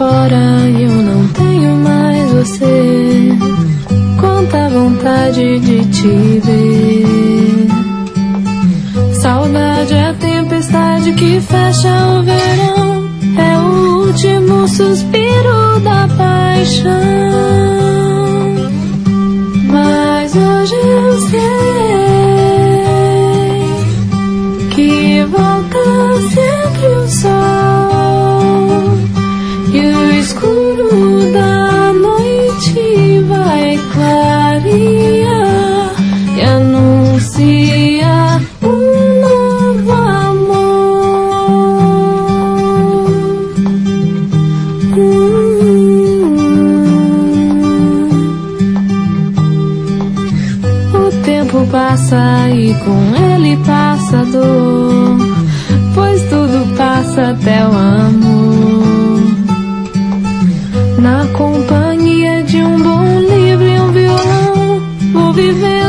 fora e eu não tenho mais você. Quanta vontade de te ver. Saudade é a tempestade que fecha o verão. É o último suspiro da paixão. Mas hoje eu sei que volta sempre o sol, e o escuro da noite vai clarear e anuncia um novo amor. O tempo passa e com ele passa a dor, pois tudo passa até o amor. Na companhia de um bom livro e um violão, vou viver